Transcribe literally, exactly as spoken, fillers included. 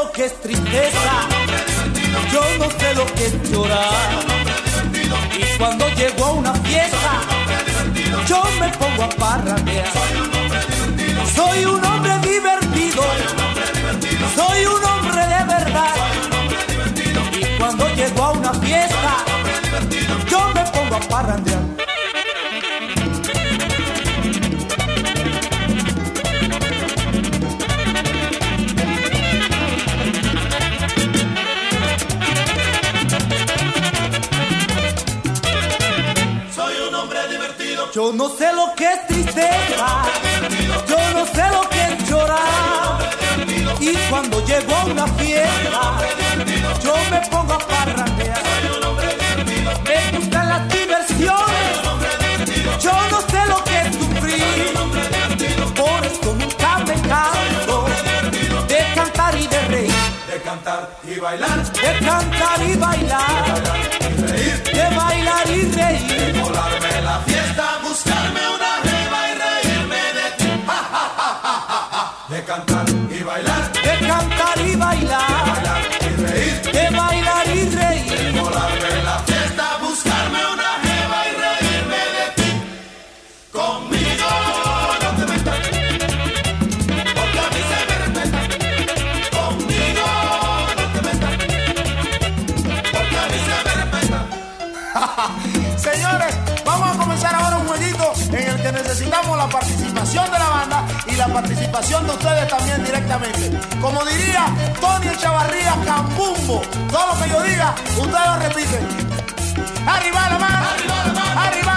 lo que es tristeza, yo no sé lo que es llorar. Y cuando llego a una fiesta, yo me pongo a parrandear. Soy un hombre divertido, soy un hombre de verdad. Y cuando llego a una fiesta, yo me pongo a parrandear. Yo no sé lo que es tristeza, yo no sé lo que es llorar. Y cuando llego a una fiesta, yo me pongo a parrandear. Me gustan las diversiones, yo no sé lo que es sufrir. Por eso nunca me canso de cantar y de reír. De cantar y bailar, de cantar y bailar, de reír, de bailar y reír, de volarme la fiesta, buscarme una jeva y reírme de ti. Ja, ja, ja, ja, ja, ja. De cantar y bailar, de cantar y bailar, de bailar y reír, de bailar y reír, de volarme la fiesta, buscarme una jeva y reírme de ti. Conmigo no te metas, porque a mí se me respeta. Conmigo no te metas, porque a mí se me respeta. Señores, vamos a comenzar ahora un jueguito en el que necesitamos la participación de la banda y la participación de ustedes también directamente. Como diría Tony Echavarría, Cambumbo, todo lo que yo diga, ustedes lo repiten. Arriba la mano, arriba la mano, arriba